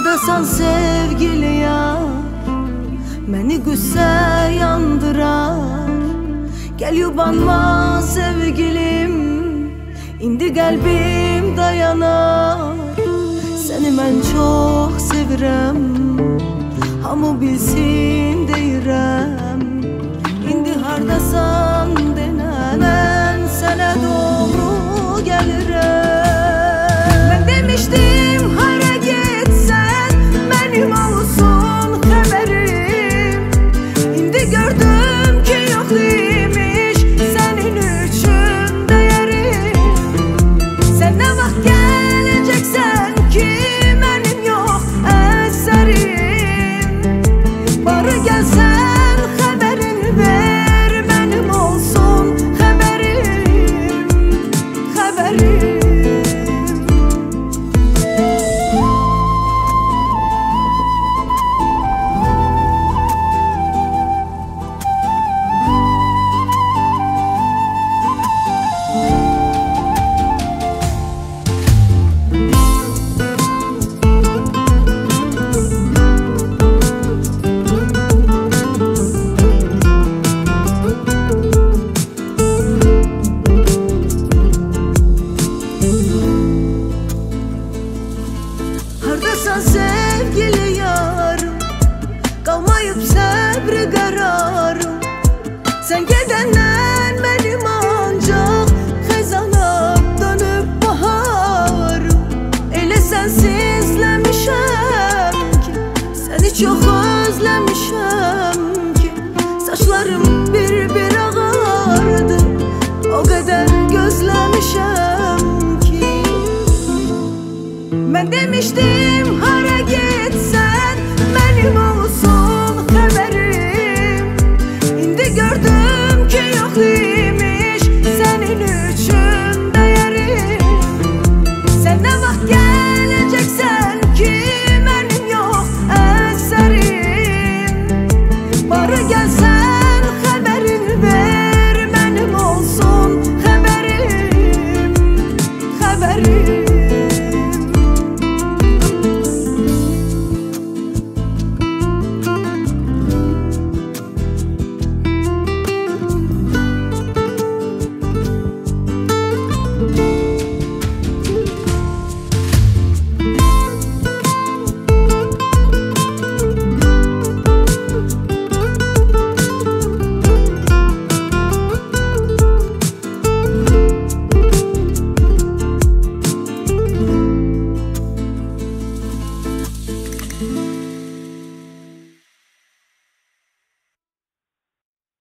Hardasan sevgili yar, məni qüssə yandırar. Gəl yubanma sevgilim, indi qəlbim dayanar. Səni mən çox sevirəm, hamı bilsin deyirəm. İndi hardasan denə, mən sənə doğru gəlirəm. Mən demişdim hara getsən mənim olsun xəbərim. İndi gördüm ki yox imiş sənin üçün dəyərim. Sən nə vaxt gələcəksən ki mənim yox əsərim. Barı gəlsən xəbərin ver, mənim olsun xəbərim, xəbərim. Hardasan sevgili yarım, qalmayıb səbri qərarım. Sən gedəndən mənim ancaq xəzana dönüb baharım. Elə sənsizləmişəm ki, səni çox özləmişəm ki, saçlarım bir-bir ağardı, o qədər gözləmişəm ki. Mən demişdim hara getsən